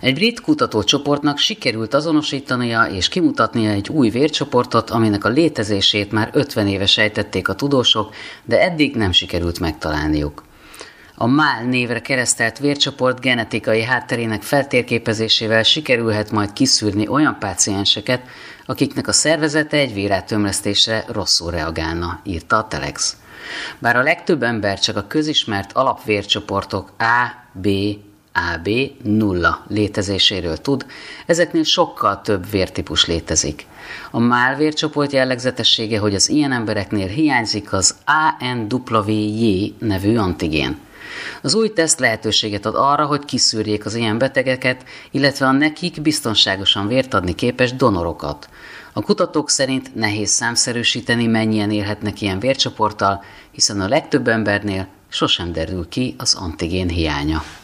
Egy brit kutatócsoportnak sikerült azonosítania és kimutatnia egy új vércsoportot, aminek a létezését már 50 éve sejtették a tudósok, de eddig nem sikerült megtalálniuk. A MAL névre keresztelt vércsoport genetikai hátterének feltérképezésével sikerülhet majd kiszűrni olyan pácienseket, akiknek a szervezete egy vérátömlesztésre rosszul reagálna, írta a Telex. Bár a legtöbb ember csak a közismert alapvércsoportok A, B, AB 0 létezéséről tud, ezeknél sokkal több vértípus létezik. A MAL vércsoport jellegzetessége, hogy az ilyen embereknél hiányzik az ANWJ nevű antigén. Az új teszt lehetőséget ad arra, hogy kiszűrjék az ilyen betegeket, illetve a nekik biztonságosan vért adni képes donorokat. A kutatók szerint nehéz számszerűsíteni, mennyien élhetnek ilyen vércsoporttal, hiszen a legtöbb embernél sosem derül ki az antigén hiánya.